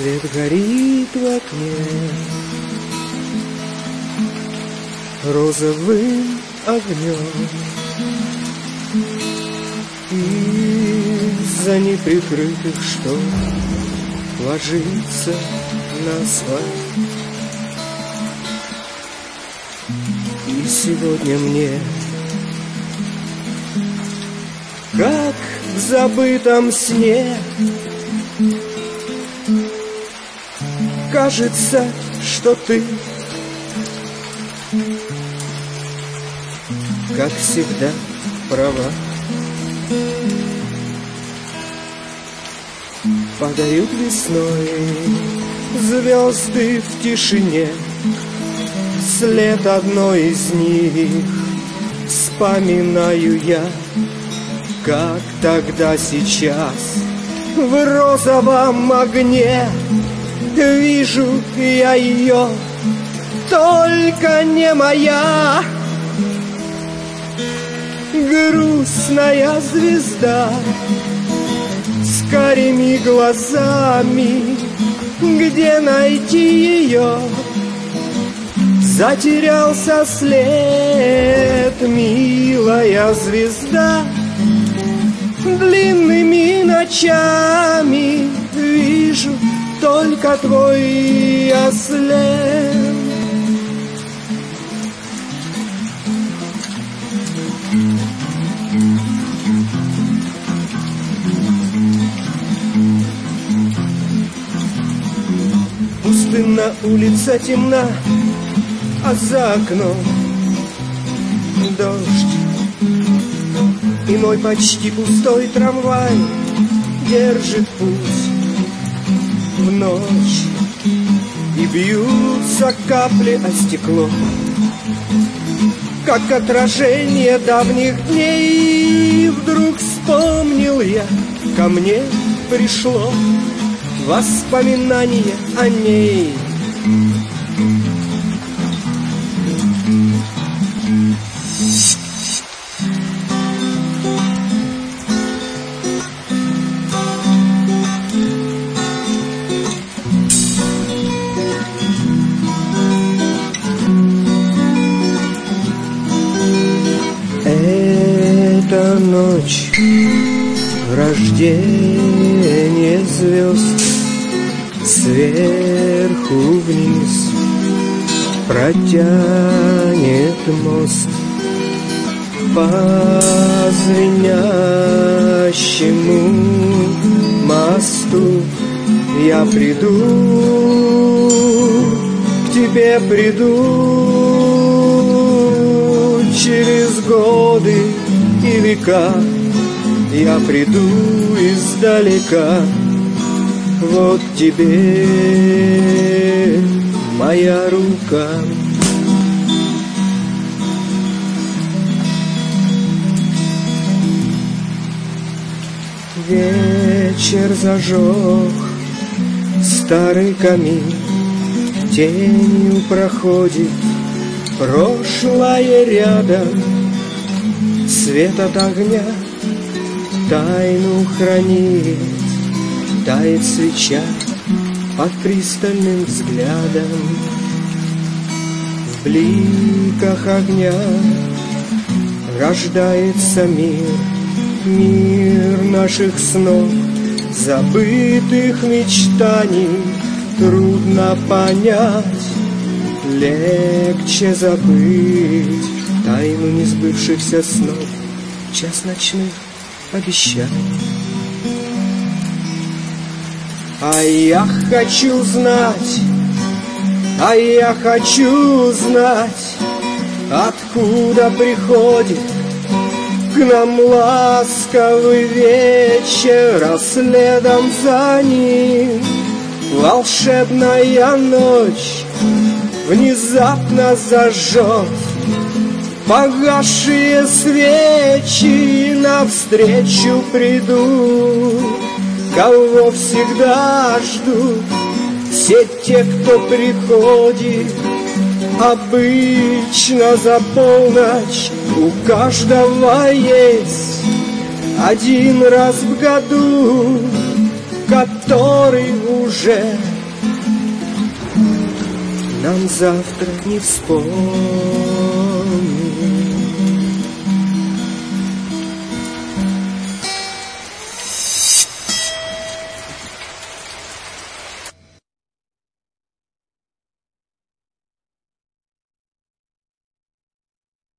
Свет горит в окне розовым огнем, из-за неприкрытых штор ложится на асфальт. И сегодня мне, как в забытом сне, кажется, что ты, как всегда, права. Падают весной звезды в тишине, след одной из них вспоминаю я, как тогда сейчас в розовом огне вижу я ее, только не моя. Грустная звезда с карими глазами, где найти ее? Затерялся след, милая звезда. Длинными ночами вижу только твой след. Пустынна, улица темна, а за окном дождь. И мой почти пустой трамвай держит путь в ночь. И бьются капли о стекло, как отражение давних дней. И вдруг вспомнил я, ко мне пришло воспоминание о ней. Это ночь рождения звезд, сверху вниз протянет мост. По звенящему мосту я приду, к тебе приду. Через годы и века я приду издалека. Вот тебе моя рука. Вечер зажег старый камин, тенью проходит прошлое рядом. Свет от огня тайну хранит, тает свеча под пристальным взглядом. В бликах огня рождается мир, мир наших снов, забытых мечтаний. Трудно понять, легче забыть тайну несбывшихся снов, час ночных обещаний. А я хочу знать, а я хочу знать, откуда приходит к нам ласковый вечер, а следом за ним волшебная ночь внезапно зажжет погасшие свечи. Навстречу приду, кого всегда ждут все те, кто приходит обычно за полночь. У каждого есть один раз в году, который уже нам завтра не вспомнить.